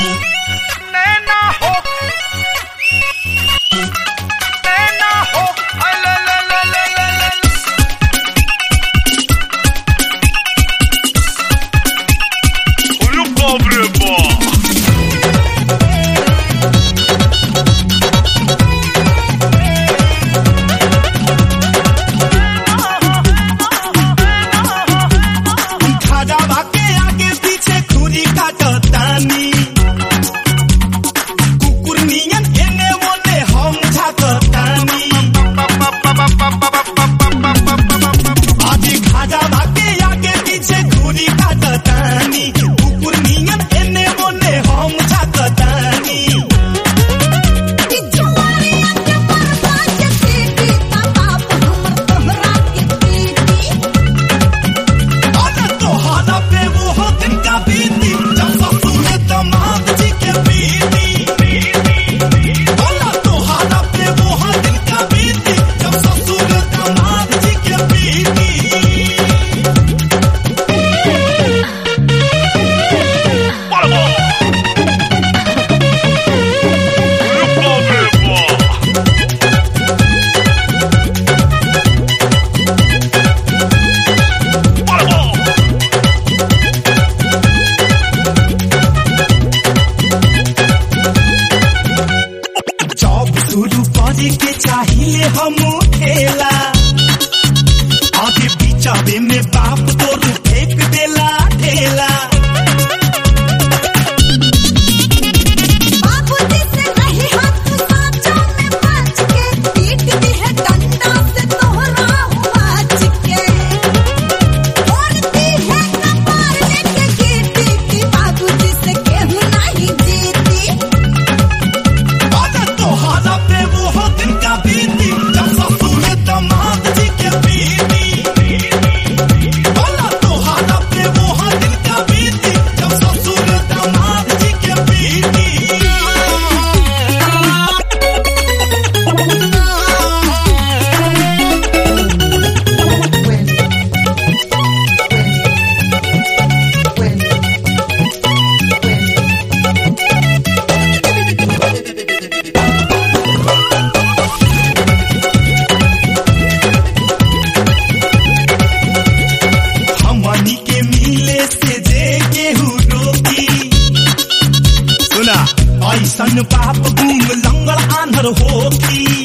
के चाहिए हम खेला आगे पीछावे में बाप तो फेंक देला ढेला। बाबूजी से नहीं हाथ सांचों में बच के पीट दी है डंडा से तोहरा हुआ चिके तोड़ती है कपार लेके गिरती की बाबूजी से केहू नहीं जीती। तोहरा पे वो दिन का बीती जब ससुर दामाद जी के बीती। तोहरा पे वो दिन का बीती जब ससुर दामाद जी के बीती। हमनी के मिले से जे केहू रोकी सुना ऐसन बाप गुम लंगड़ आंधर होती।